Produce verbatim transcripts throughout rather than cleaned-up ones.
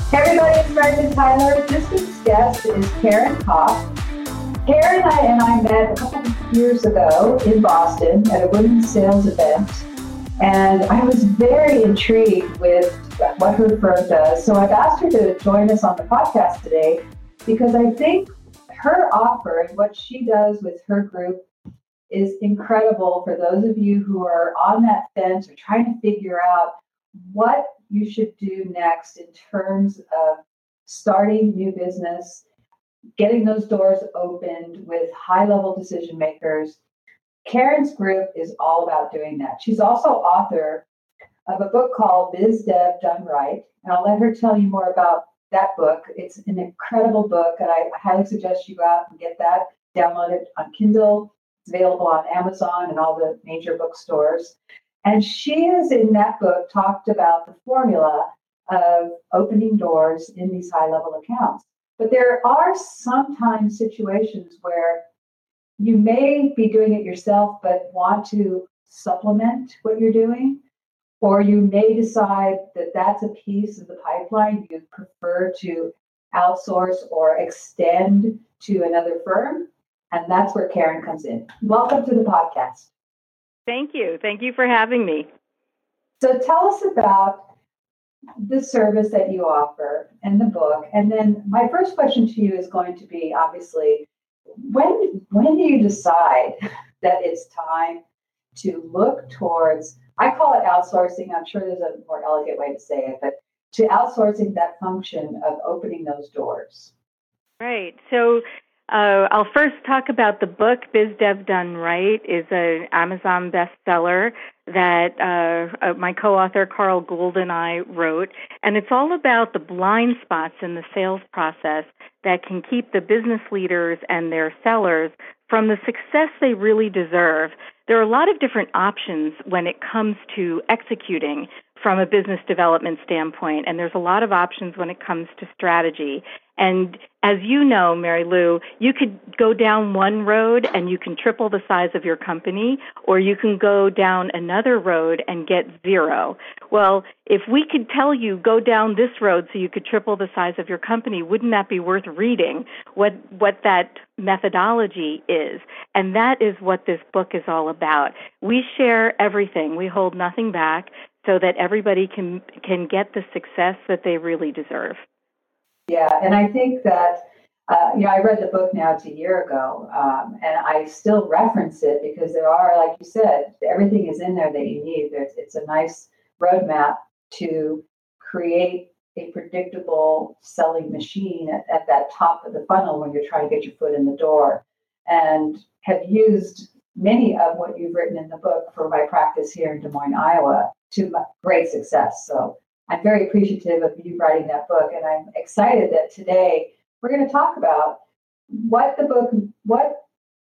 Hey everybody, it's Meredith Tyler. This week's guest is Karen Kopp. Karen and I, and I met a couple of years ago in Boston at a women's sales event, and I was very intrigued with what her firm does. So I've asked her to join us on the podcast today because I think her offer and what she does with her group is incredible for those of you who are on that fence or trying to figure out what you should do next in terms of starting new business, getting those doors opened with high-level decision makers. Karen's group is all about doing that. She's also author of a book called Biz Dev Done Right, and I'll let her tell you more about that book. It's an incredible book, and I highly suggest you go out and get that, download it on Kindle. It's available on Amazon and all the major bookstores. And she has, in that book, talked about the formula of opening doors in these high-level accounts. But there are sometimes situations where you may be doing it yourself, but want to supplement what you're doing, or you may decide that that's a piece of the pipeline you prefer to outsource or extend to another firm. And that's where Karen comes in. Welcome to the podcast. Thank you. Thank you for having me. So tell us about the service that you offer and the book. And then my first question to you is going to be, obviously, when when do you decide that it's time to look towards, I call it outsourcing, I'm sure there's a more elegant way to say it, but to outsourcing that function of opening those doors? Right. So Uh, I'll first talk about the book. Biz Dev Done Right is an Amazon bestseller that uh, uh, my co-author Carl Gould and I wrote, and it's all about the blind spots in the sales process that can keep the business leaders and their sellers from the success they really deserve. There are a lot of different options when it comes to executing from a business development standpoint, and there's a lot of options when it comes to strategy. And as you know, Mary Lou, you could go down one road and you can triple the size of your company, or you can go down another road and get zero. Well, if we could tell you, go down this road so you could triple the size of your company, wouldn't that be worth reading what what that methodology is? And that is what this book is all about. We share everything. We hold nothing back so that everybody can can get the success that they really deserve. Yeah, and I think that, uh, you know, I read the book now, it's a year ago, um, and I still reference it because there are, like you said, everything is in there that you need. There's, it's a nice roadmap to create a predictable selling machine at, at that top of the funnel when you're trying to get your foot in the door, and have used many of what you've written in the book for my practice here in Des Moines, Iowa, to great success. So I'm very appreciative of you writing that book, and I'm excited that today we're going to talk about what the book, what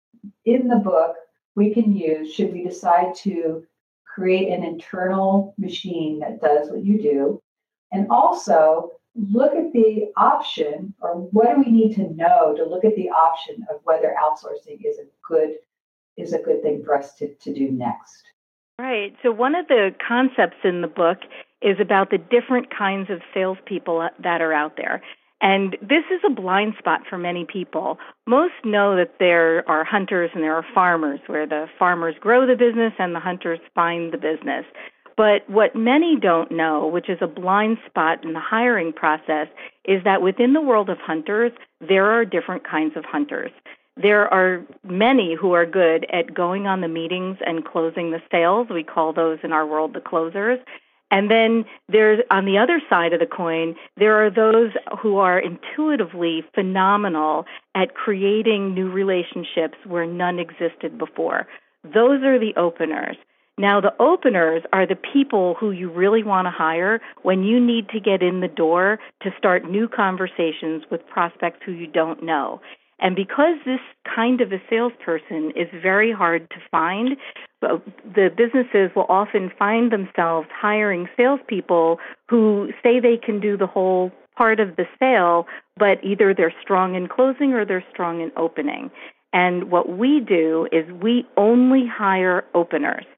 in the book we can use should we decide to create an internal machine that does what you do, and also look at the option, or what do we need to know to look at the option of whether outsourcing is a good is a good thing for us to, to do next. Right. So one of the concepts in the book is about the different kinds of salespeople that are out there. And this is a blind spot for many people. Most know that there are hunters and there are farmers, where the farmers grow the business and the hunters find the business. But what many don't know, which is a blind spot in the hiring process, is that within the world of hunters, there are different kinds of hunters. There are many who are good at going on the meetings and closing the sales. We call those in our world the closers. And then there's, on the other side of the coin, there are those who are intuitively phenomenal at creating new relationships where none existed before. Those are the openers. Now, the openers are the people who you really want to hire when you need to get in the door to start new conversations with prospects who you don't know. And because this kind of a salesperson is very hard to find, the businesses will often find themselves hiring salespeople who say they can do the whole part of the sale, but either they're strong in closing or they're strong in opening. And what we do is we only hire openers.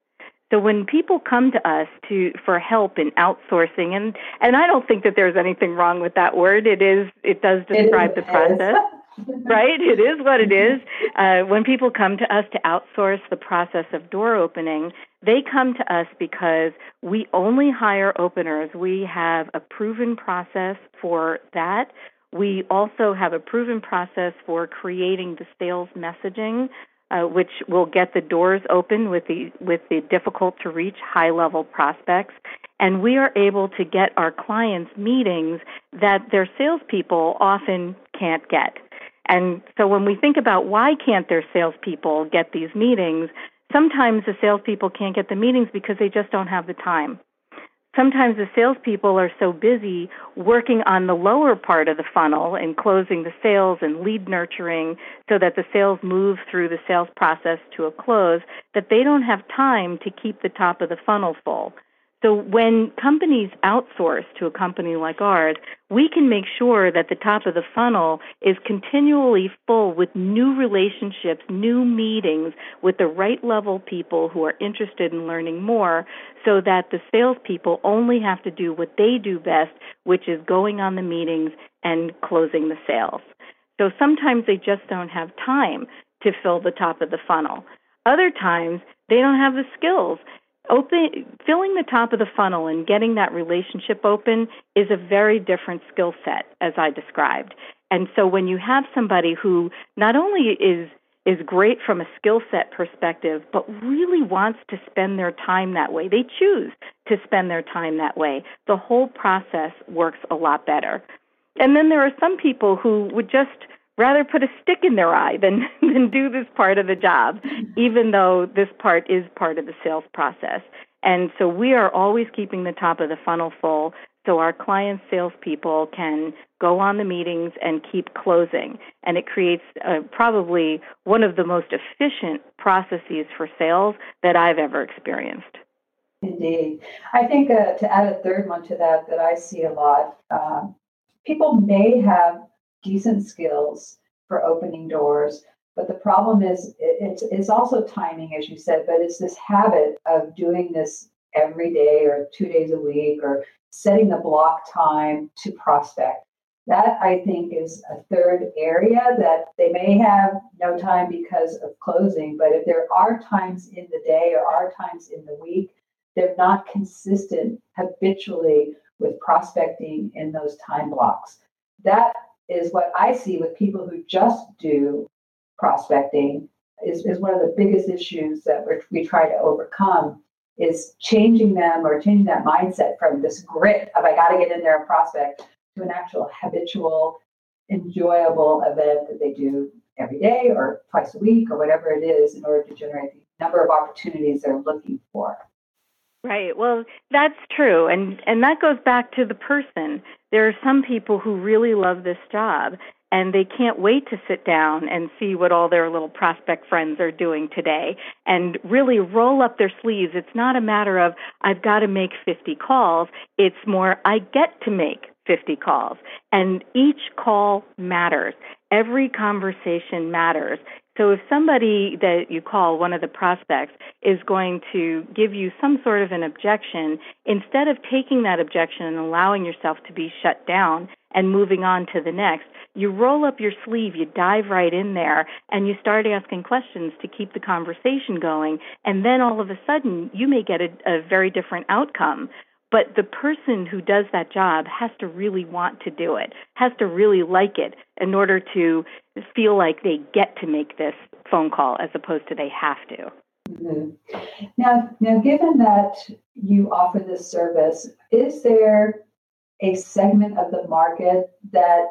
So when people come to us to for help in outsourcing, and, and I don't think that there's anything wrong with that word. It is it does describe it the process, right? It is what it is. Uh, when people come to us to outsource the process of door opening, they come to us because we only hire openers. We have a proven process for that. We also have a proven process for creating the sales messaging, Uh, which will get the doors open with the with the difficult to reach high level prospects, and we are able to get our clients meetings that their salespeople often can't get. And so when we think about why can't their salespeople get these meetings, sometimes the salespeople can't get the meetings because they just don't have the time. Sometimes the salespeople are so busy working on the lower part of the funnel and closing the sales and lead nurturing so that the sales move through the sales process to a close that they don't have time to keep the top of the funnel full. So when companies outsource to a company like ours, we can make sure that the top of the funnel is continually full with new relationships, new meetings with the right level people who are interested in learning more, so that the salespeople only have to do what they do best, which is going on the meetings and closing the sales. So sometimes they just don't have time to fill the top of the funnel. Other times they don't have the skills. Open, filling the top of the funnel and getting that relationship open is a very different skill set, as I described. And so when you have somebody who not only is is great from a skill set perspective, but really wants to spend their time that way, they choose to spend their time that way, the whole process works a lot better. And then there are some people who would just rather put a stick in their eye than, than do this part of the job, even though this part is part of the sales process. And so we are always keeping the top of the funnel full so our clients' salespeople can go on the meetings and keep closing. And it creates uh, probably one of the most efficient processes for sales that I've ever experienced. Indeed. I think uh, to add a third one to that that I see a lot, uh, people may have decent skills for opening doors, but the problem is it, it's, it's also timing, as you said, but it's this habit of doing this every day or two days a week or setting a block time to prospect. That, I think, is a third area that they may have no time because of closing, but if there are times in the day or are times in the week, they're not consistent habitually with prospecting in those time blocks. That is what I see with people who just do prospecting is, is one of the biggest issues that we're, we try to overcome is changing them or changing that mindset from this grit of I got to get in there and prospect to an actual habitual, enjoyable event that they do every day or twice a week or whatever it is in order to generate the number of opportunities they're looking for. Right. Well, that's true. And and that goes back to the person. There are some people who really love this job and they can't wait to sit down and see what all their little prospect friends are doing today and really roll up their sleeves. It's not a matter of I've got to make fifty calls. It's more I get to make fifty calls. And each call matters. Every conversation matters. So if somebody that you call, one of the prospects, is going to give you some sort of an objection, instead of taking that objection and allowing yourself to be shut down and moving on to the next, you roll up your sleeve, you dive right in there, and you start asking questions to keep the conversation going. And then all of a sudden, you may get a, a very different outcome. But the person who does that job has to really want to do it, has to really like it in order to feel like they get to make this phone call as opposed to they have to. Mm-hmm. Now, now, given that you offer this service, is there a segment of the market that,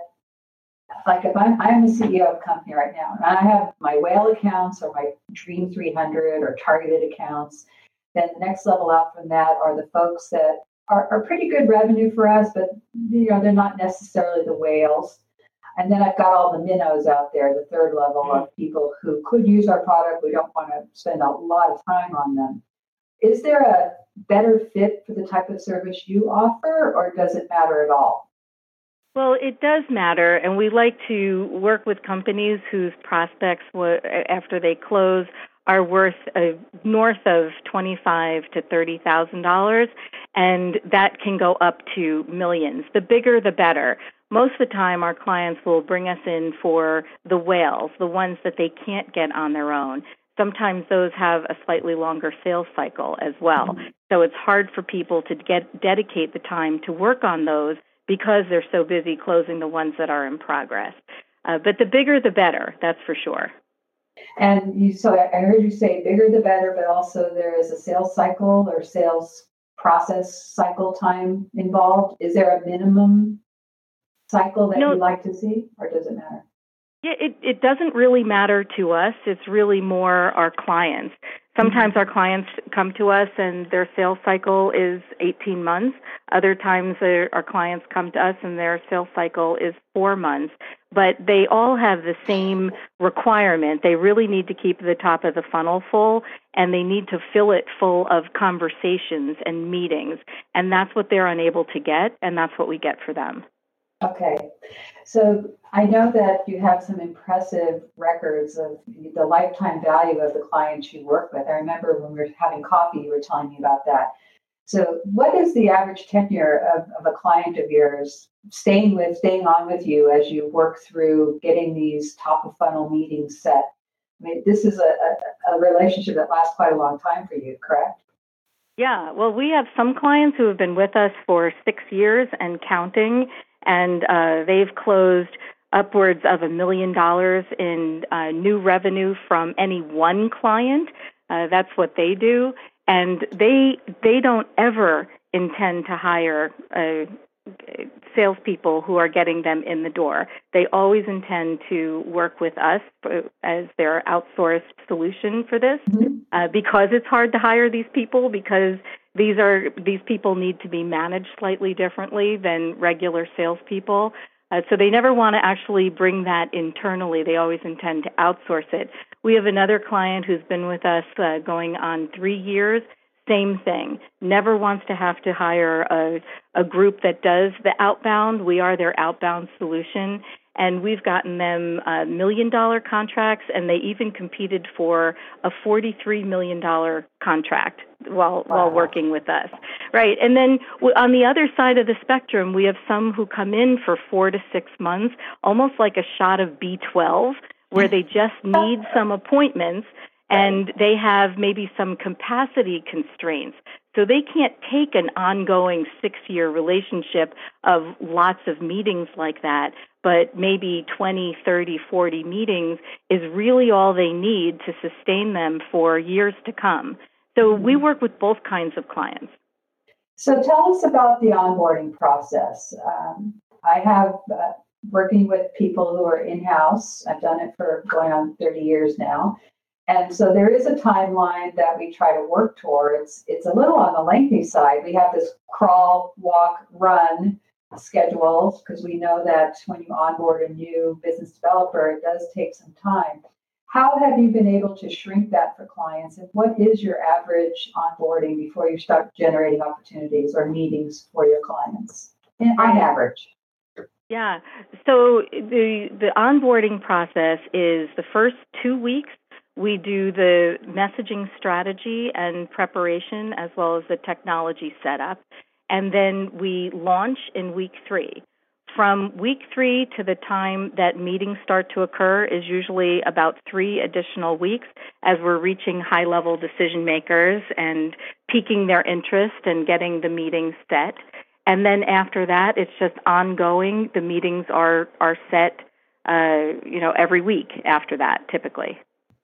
like if I'm, I'm the C E O of a company right now, and I have my whale accounts or my Dream three hundred or targeted accounts, then the next level out from that are the folks that are, are pretty good revenue for us, but you know they're not necessarily the whales. And then I've got all the minnows out there, the third level of people who could use our product. We don't want to spend a lot of time on them. Is there a better fit for the type of service you offer, or does it matter at all? Well, it does matter, and we like to work with companies whose prospects, after they close, are worth uh, north of twenty-five to thirty thousand dollars, and that can go up to millions. The bigger, the better. Most of the time, our clients will bring us in for the whales, the ones that they can't get on their own. Sometimes those have a slightly longer sales cycle as well. So it's hard for people to get dedicate the time to work on those because they're so busy closing the ones that are in progress. Uh, but the bigger, the better, that's for sure. And you, so I heard you say bigger the better, but also there is a sales cycle or sales process cycle time involved. Is there a minimum cycle that No, you like to see, or does it matter? Yeah, it, it doesn't really matter to us. It's really more our clients. Sometimes our clients come to us and their sales cycle is eighteen months. Other times our clients come to us and their sales cycle is four months. But they all have the same requirement. They really need to keep the top of the funnel full, and they need to fill it full of conversations and meetings. And that's what they're unable to get, and that's what we get for them. Okay. So I know that you have some impressive records of the lifetime value of the clients you work with. I remember when we were having coffee, you were telling me about that. So what is the average tenure of, of a client of yours staying with, staying on with you as you work through getting these top of funnel meetings set? I mean, this is a, a, a relationship that lasts quite a long time for you, correct? Yeah. Well, we have some clients who have been with us for six years and counting, and uh, they've closed upwards of a million dollars in uh, new revenue from any one client. Uh, that's what they do, and they they don't ever intend to hire uh, salespeople who are getting them in the door. They always intend to work with us as their outsourced solution for this, mm-hmm. uh, because it's hard to hire these people, because These are these people need to be managed slightly differently than regular salespeople. Uh, so they never want to actually bring that internally. They always intend to outsource it. We have another client who's been with us uh, going on three years. Same thing. Never wants to have to hire a, a group that does the outbound. We are their outbound solution. And we've gotten them uh, million-dollar contracts, and they even competed for a forty-three million dollars contract while wow. while working with us. Right. And then on the other side of the spectrum, we have some who come in for four to six months, almost like a shot of B twelve, where they just need some appointments, and they have maybe some capacity constraints. So they can't take an ongoing six-year relationship of lots of meetings like that, but maybe twenty, thirty, forty meetings is really all they need to sustain them for years to come. So we work with both kinds of clients. So tell us about the onboarding process. Um, I have uh, working with people who are in-house. I've done it for going on thirty years now. And so there is a timeline that we try to work towards. It's a little on the lengthy side. We have this crawl, walk, run schedule because we know that when you onboard a new business developer, it does take some time. How have you been able to shrink that for clients? And what is your average onboarding before you start generating opportunities or meetings for your clients on average? Yeah. So the the onboarding process is the first two weeks. We do the messaging strategy and preparation as well as the technology setup. And then we launch in week three. From week three to the time that meetings start to occur is usually about three additional weeks as we're reaching high-level decision makers and piquing their interest and getting the meetings set. And then after that, it's just ongoing. The meetings are, are set, uh, you know, every week after that, typically.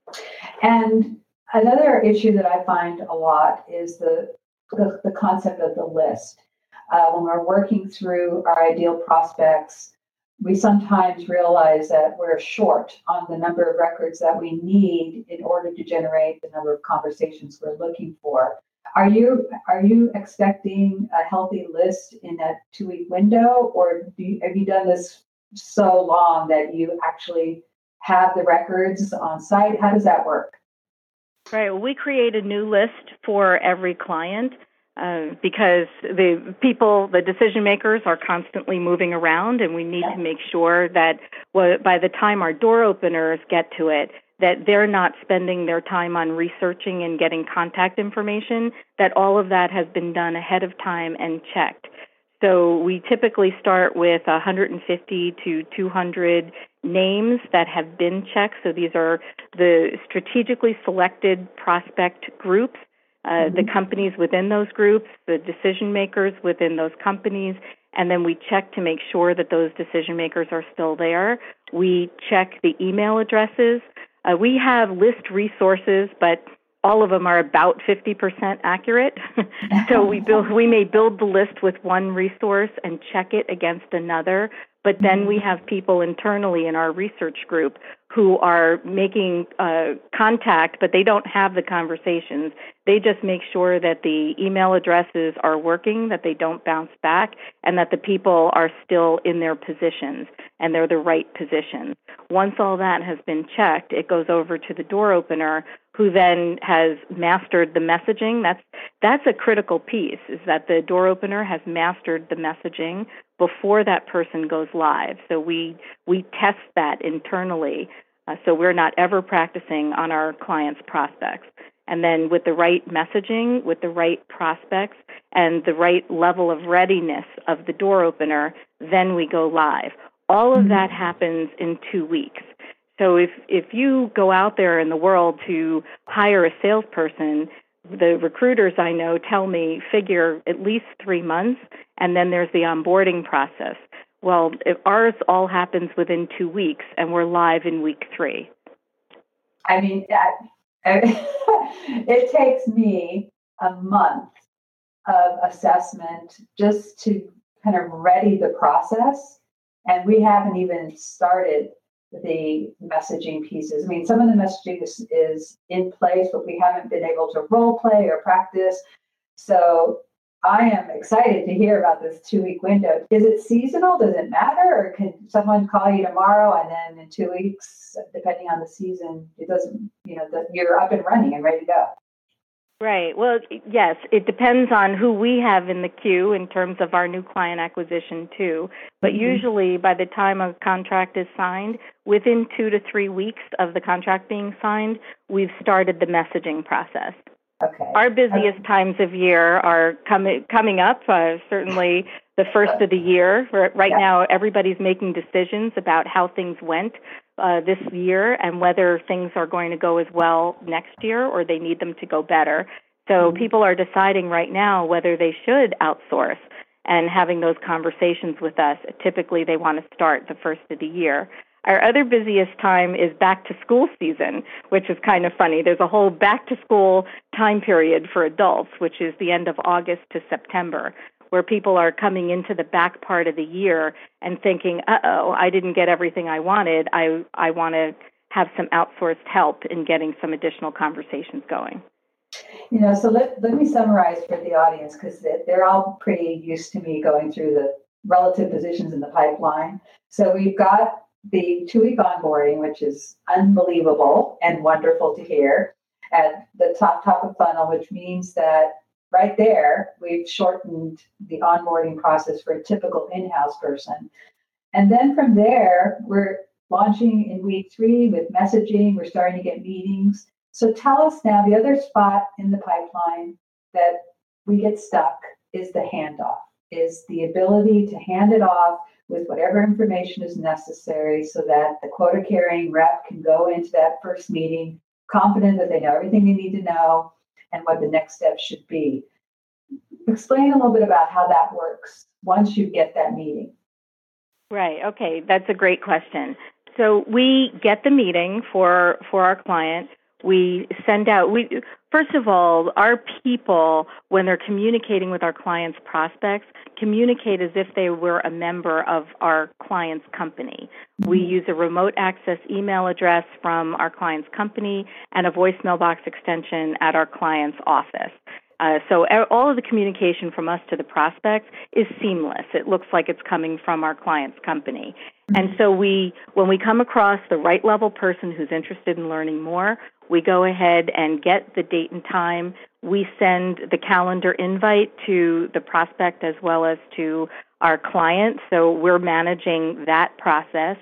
And another issue that I find a lot is the the, the concept of the list. Uh, when we're working through our ideal prospects, we sometimes realize that we're short on the number of records that we need in order to generate the number of conversations we're looking for. Are you are you expecting a healthy list in that two-week window, or do you, have you done this so long that you actually have the records on site? How does that work? Right. Well, we create a new list for every client uh, because the people, the decision makers, are constantly moving around, and we need yeah. to make sure that well, by the time our door openers get to it, that they're not spending their time on researching and getting contact information, that all of that has been done ahead of time and checked. So we typically start with one hundred fifty to two hundred names that have been checked. So these are the strategically selected prospect groups, uh, mm-hmm. the companies within those groups, the decision makers within those companies, and then we check to make sure that those decision makers are still there. We check the email addresses. Uh, we have list resources, but all of them are about fifty percent accurate. So we build, we may build the list with one resource and check it against another, but then we have people internally in our research group who are making uh, contact, but they don't have the conversations. They just make sure that the email addresses are working, that they don't bounce back, and that the people are still in their positions and they're the right positions. Once all that has been checked, it goes over to the door opener, who then has mastered the messaging. That's that's a critical piece, is that the door opener has mastered the messaging before that person goes live. So we we test that internally, uh, so we're not ever practicing on our clients' prospects. And then with the right messaging, with the right prospects, and the right level of readiness of the door opener, then we go live. All of that happens in two weeks. So if, if you go out there in the world to hire a salesperson, the recruiters I know tell me figure at least three months, and then there's the onboarding process. Well, if ours all happens within two weeks, and we're live in week three. I mean, that, it takes me a month of assessment just to kind of ready the process, and we haven't even started the messaging pieces. I mean, some of the messaging is, is in place, but we haven't been able to role play or practice. So I am excited to hear about this two-week window. Is it seasonal? Does it matter? Or can someone call you tomorrow and then in two weeks, depending on the season, it doesn't, you know, the, you're up and running and ready to go? Right. Well, yes, it depends on who we have in the queue in terms of our new client acquisition too. But mm-hmm. usually by the time a contract is signed, within two to three weeks of the contract being signed, we've started the messaging process. Okay. Our busiest okay. times of year are coming coming up, uh, certainly the first of the year. Right yeah. now, everybody's making decisions about how things went uh, this year and whether things are going to go as well next year or they need them to go better. So mm-hmm. people are deciding right now whether they should outsource and having those conversations with us. Typically, they want to start the first of the year. Our other busiest time is back to school season, which is kind of funny. There's a whole back to school time period for adults, which is the end of August to September, where people are coming into the back part of the year and thinking, uh-oh, I didn't get everything I wanted. I, I want to have some outsourced help in getting some additional conversations going. You know, so let, let me summarize for the audience, because they're all pretty used to me going through the relative positions in the pipeline. So we've got the two-week onboarding, which is unbelievable and wonderful to hear, at the top, top of funnel, which means that right there, we've shortened the onboarding process for a typical in-house person. And then from there, we're launching in week three with messaging. We're starting to get meetings. So tell us now, the other spot in the pipeline that we get stuck is the handoff, is the ability to hand it off with whatever information is necessary so that the quota-carrying rep can go into that first meeting confident that they know everything they need to know and what the next steps should be. Explain a little bit about how that works once you get that meeting. Right. Okay. That's a great question. So we get the meeting for, for our client. We send out, we first of all, our people, when they're communicating with our clients' prospects, communicate as if they were a member of our client's company. We use a remote access email address from our client's company and a voicemail box extension at our client's office. Uh, so all of the communication from us to the prospect is seamless. It looks like it's coming from our client's company. And so we, when we come across the right level person who's interested in learning more, we go ahead and get the date and time. We send the calendar invite to the prospect as well as to our client. So we're managing that process.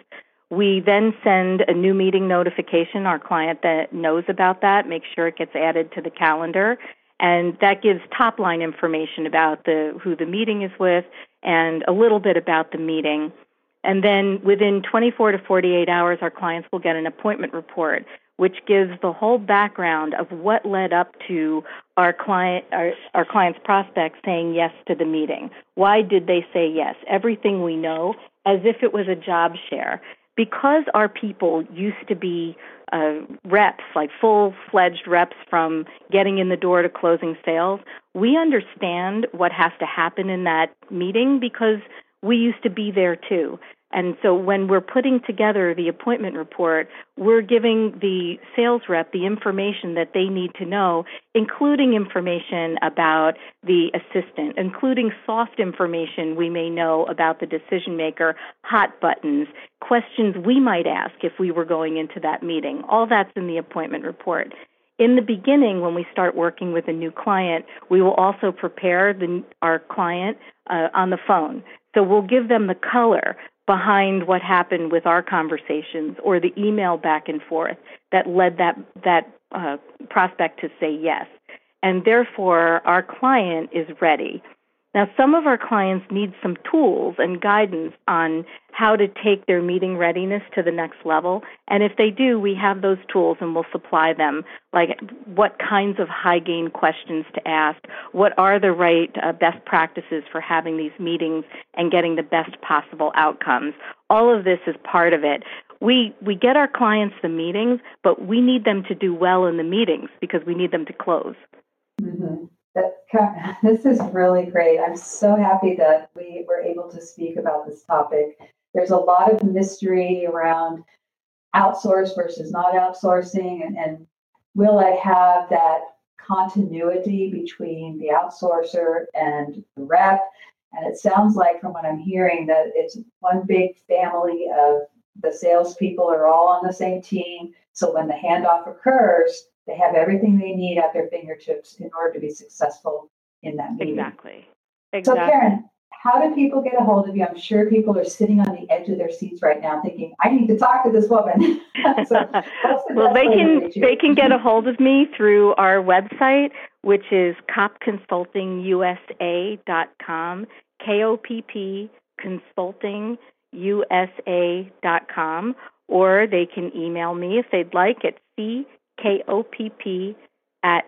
We then send a new meeting notification. Our client that knows about that, make sure it gets added to the calendar. And that gives top-line information about the who the meeting is with and a little bit about the meeting. And then within twenty-four to forty-eight hours, our clients will get an appointment report, which gives the whole background of what led up to our client, our, our client's prospects saying yes to the meeting. Why did they say yes? Everything we know, as if it was a job share. Because our people used to be uh, reps, like full-fledged reps from getting in the door to closing sales, we understand what has to happen in that meeting because we used to be there too. And so when we're putting together the appointment report, we're giving the sales rep the information that they need to know, including information about the assistant, including soft information we may know about the decision maker, hot buttons, questions we might ask if we were going into that meeting. All that's in the appointment report. In the beginning, when we start working with a new client, we will also prepare the, our client uh, on the phone. So we'll give them the color behind what happened with our conversations or the email back and forth that led that that uh, prospect to say yes. And therefore, our client is ready. Now, some of our clients need some tools and guidance on how to take their meeting readiness to the next level. And if they do, we have those tools and we'll supply them, like what kinds of high-gain questions to ask, what are the right uh, best practices for having these meetings and getting the best possible outcomes. All of this is part of it. We we get our clients the meetings, but we need them to do well in the meetings because we need them to close. Mm-hmm. That, this is really great. I'm so happy that we were able to speak about this topic. There's a lot of mystery around outsource versus not outsourcing, and, and will I have that continuity between the outsourcer and the rep? And it sounds like from what I'm hearing that it's one big family of the salespeople are all on the same team. So when the handoff occurs, they have everything they need at their fingertips in order to be successful in that meeting. Exactly. Exactly. So Karen, how do people get a hold of you? I'm sure people are sitting on the edge of their seats right now thinking, I need to talk to this woman. So the well, they can they can get a hold of me through our website, which is kopp consulting u s a dot com, K O P P consulting u s a dot com, or they can email me if they'd like at c K O P P at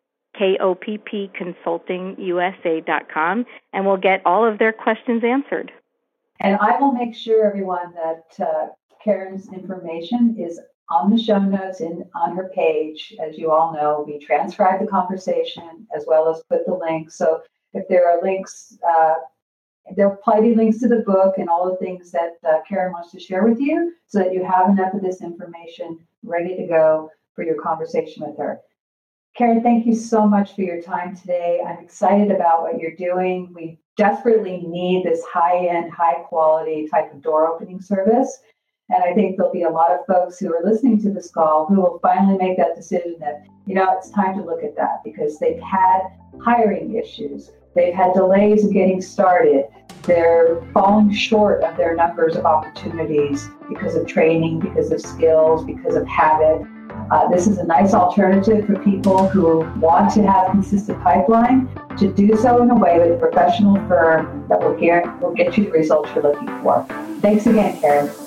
K O P P consulting U S A dot com, and we'll get all of their questions answered. And I will make sure, everyone, that uh, Karen's information is on the show notes and on her page. As you all know, we transcribe the conversation as well as put the links. So if there are links, uh, there'll probably be links to the book and all the things that uh, Karen wants to share with you so that you have enough of this information ready to go for your conversation with her. Karen, thank you so much for your time today. I'm excited about what you're doing. We desperately need this high-end, high-quality type of door opening service. And I think there'll be a lot of folks who are listening to this call who will finally make that decision that, you know, it's time to look at that because they've had hiring issues. They've had delays in getting started. They're falling short of their numbers of opportunities because of training, because of skills, because of habit. Uh, this is a nice alternative for people who want to have consistent pipeline to do so in a way with a professional firm that will, get, will get you the results you're looking for. Thanks again, Karen.